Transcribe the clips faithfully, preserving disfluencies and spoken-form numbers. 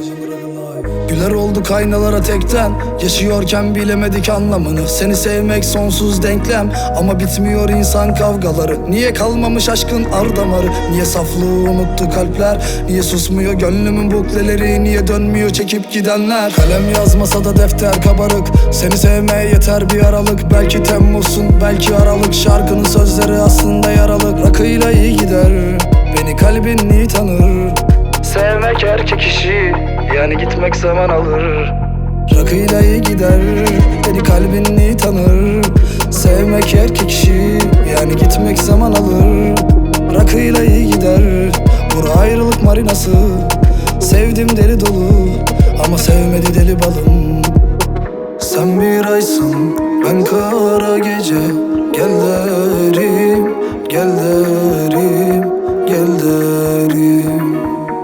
Güler olduk aynalara tekten, yaşıyorken bilemedik anlamını. Seni sevmek sonsuz denklem, ama bitmiyor insan kavgaları. Niye kalmamış aşkın ar damarı? Niye saflığı unuttu kalpler? Niye susmuyor gönlümün bukleleri? Niye dönmüyor çekip gidenler? Kalem yazmasa da defter kabarık. Seni sevmeye yeter bir aralık. Belki Temmuz'sun, belki Aralık. Şarkının sözleri aslında yaralık. Rakıyla iyi gider, beni kalbin iyi tanır. Sevmek erkek işi, yani gitmek zaman alır. Rakıyla iyi gider, beni kalbin iyi tanır. Sevmek erkek işi, yani gitmek zaman alır. Rakıyla iyi gider, bura ayrılık marinası. Sevdim deli dolu, ama sevmedi deli balım. Sen bir aysın, ben kara gece. Gel derim, gel derim, gel derim.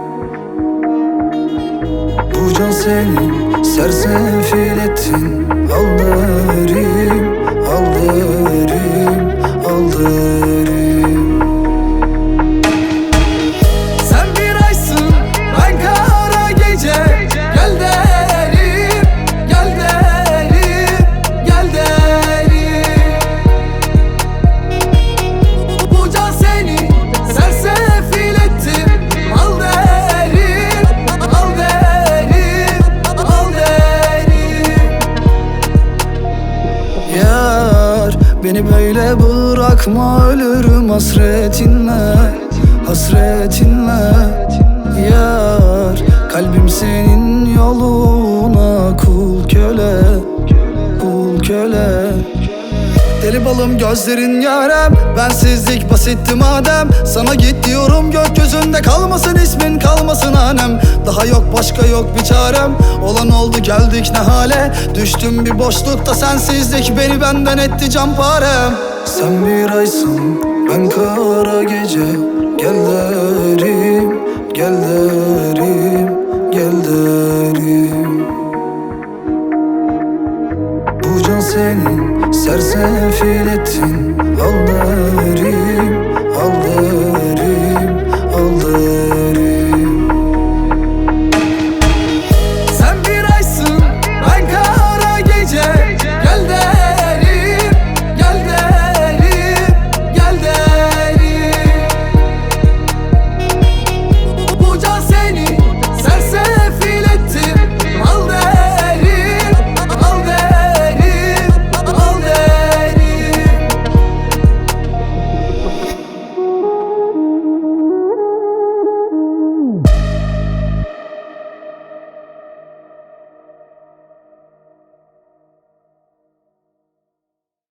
Bu can senin, sersefil ettin. Al derim, al derim, al derim. Sen bir aysın, ben kara gece. Gel derim, gel derim, gel derim. Bu can senin, sersefil ettin. Al derim, al derim, al derim. Yar, beni böyle bırakma, ölürüm hasretinle, hasretinle. Yar, kalbim senin yoluna kul köle, kul köle. Deli balım gözlerin yarem, bensizlik basitti madem. Sana git diyorum, gökyüzünde kalmasın ismin, kalmasın hanem. Daha yok başka yok bir çarem, olan oldu geldik ne hale. Düştüm bir boşlukta, sensizlik beni benden etti canparem. Sen bir aysın, ben kara gece. Gel derim, gel derim, gel derim. Bu can senin, sersefil ettin. Al derim.